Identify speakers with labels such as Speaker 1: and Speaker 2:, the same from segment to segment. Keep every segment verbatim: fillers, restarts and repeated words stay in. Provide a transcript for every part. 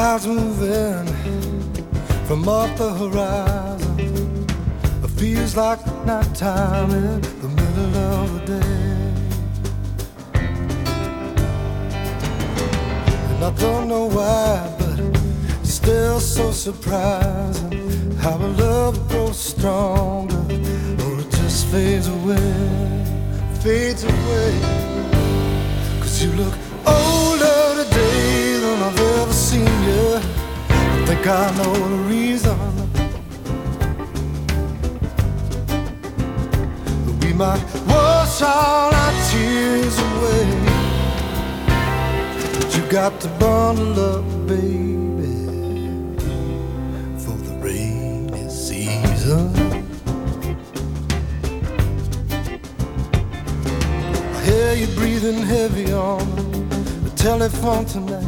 Speaker 1: Clouds moving from off the horizon. It feels like nighttime in the middle of the day. And I don't know why, but it's still so surprising how a love grows stronger or it just fades away, fades away. Cause you look older today than I've ever seen you. I think I know the reason. But we might wash all our tears away, but you got to bundle up, baby, for the rainy season. I hear you breathing heavy on the telephone tonight.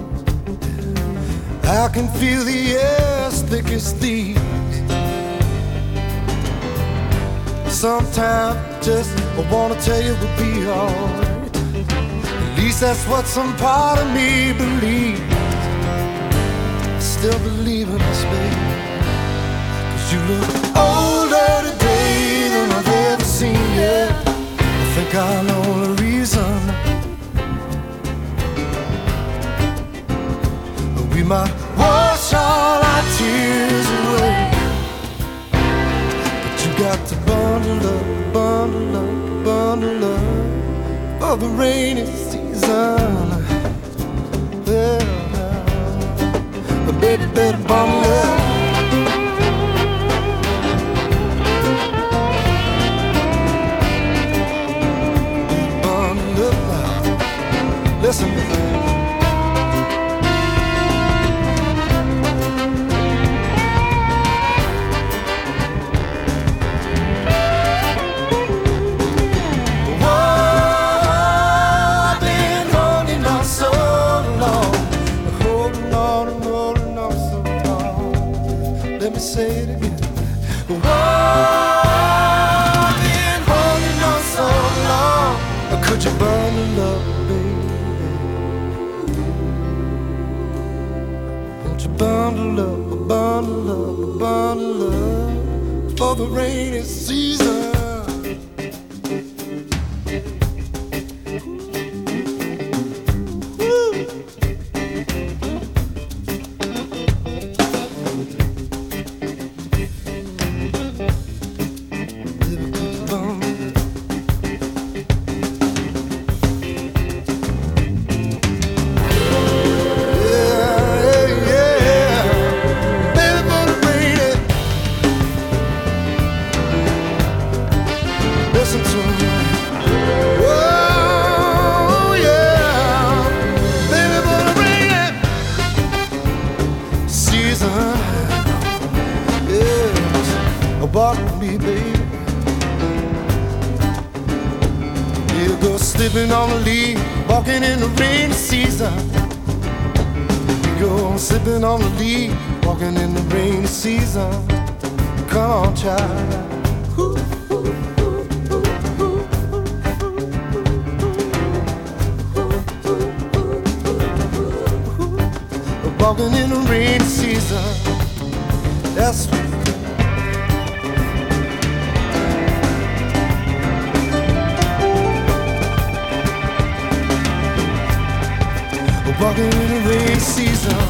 Speaker 1: I can feel the air as thick as thieves. Sometimes just I wanna tell you we'll be alright. At least that's what some part of me believes. I still believe in us, baby. Cause you look older today than I've ever seen you. I think I know the reason. We might wash all our tears away, but you got to bundle up, bundle up, bundle up for the rainy season. Yeah, but baby, better bundle up. Bundle up now. Listen to me. Let me say it again. Oh, I've been holding on so long. Could you bundle up, baby? Won't you bundle up, bundle up, bundle up for the rainy season? Listen to me. Oh yeah, baby, for the rainy season. Yes, walk with me, baby. You go slipping on the leaf, walking in the rainy season. You go slipping on the leaf, walking in the rainy season. Come on, child. Walking in the rainy season. That's what walking in the rainy season.